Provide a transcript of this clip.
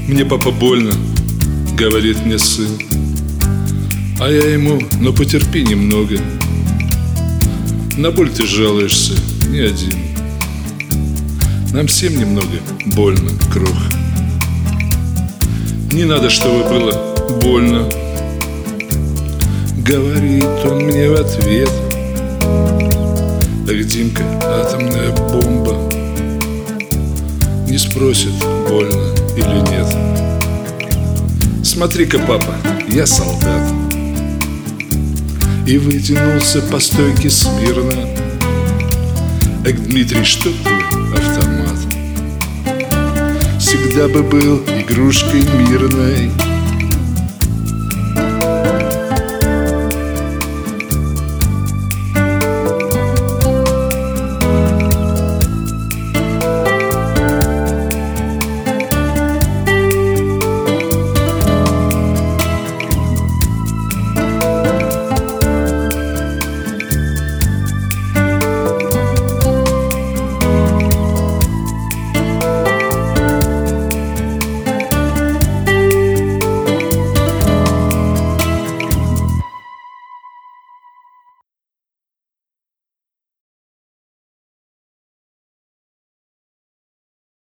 Мне папа больно, говорит мне сын. А я ему: но потерпи немного. На боль ты жалуешься не один. Нам всем немного больно, крох. Не надо, чтобы было больно, говорит он мне в ответ. Так Димка, атомная бомба, не спросит, больно или нет. Смотри-ка, папа, я солдат. И вытянулся по стойке смирно. Эх, Дмитрий, что твой автомат? Всегда бы был игрушкой мирной.